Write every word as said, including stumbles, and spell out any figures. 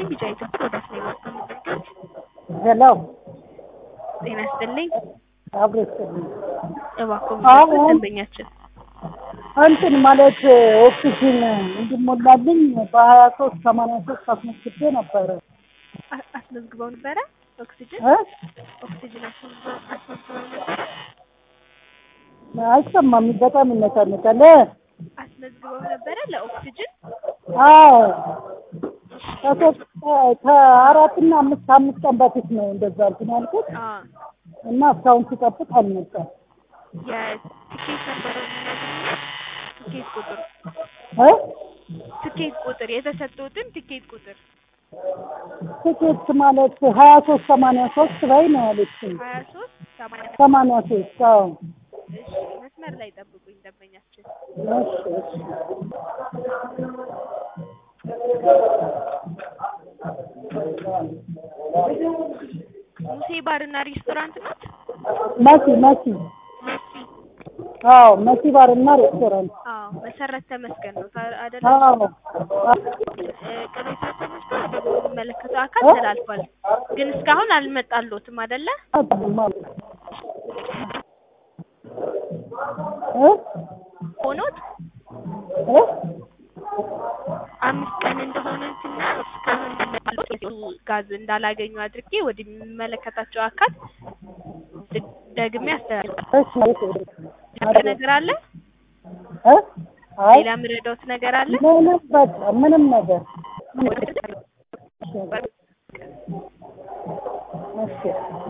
ቢጫ ኢትዮጵያ ወደ አስኔ ወጣ ምትገኝ ሄሎ ጤና ይስጥልኝ አብረስልኝ እባክዎ ምን ደንበኛችን አንተን ማለት ኦክሲጅን እንድሞላልኝ በ23 83 አስመዝግቤ ነበር አስመዝግበው ነበር ኦክሲጅን እ ኦክሲጅን አስመዝግበው ነበር አይሰማም በጣም ይነሳነታል አስመዝግበው ነበር ለኦክሲጅን አዎ ከአራትና አምስት አምስት ቀን በፊት ነው እንደዛ እንትን ያልኩት እና እስካሁን ሲጠብቅ አልመጣም የቲኬት ነበር ቲኬት ቁጥር እ ቲኬት ቁጥር የተሰጠውትን ቲኬት ቁጥር ቲኬት ማለት ሃያ ሶስት ሰማንያ ሶስት ላይ ነው ያለችኝ ሃያ ሶስት ሰማንያ ሶስት አዎ እሺ መስመር ላይ ጠብቁኝ ደንበኛችን እሺ ሙሴ ባርና ሬስቶራንት ነው መሲ መሲ አዎ መሲ ባርና ሬስቶራንት አዎ መሰረት ተመስገን ነው አይደል አዎ ቅሬታዎች በሚመለከተው አካል ተላልፏል ግን እስካሁን አልመጣልዎትም አይደለ እ ሆኖት እ አምስት ቀን እንደሆነና እስካሁን አልመጣልዎትም ጋዝ እንዳላገኙ አድርጌ ወደሚመለከታቸው አካል ደግሜ አስተላልፋለሁ እሺ ነገር አለ እ አይ ሌላ ምረዳውት ነገር አለ ምንም በቃ ምንም ነገር እሺ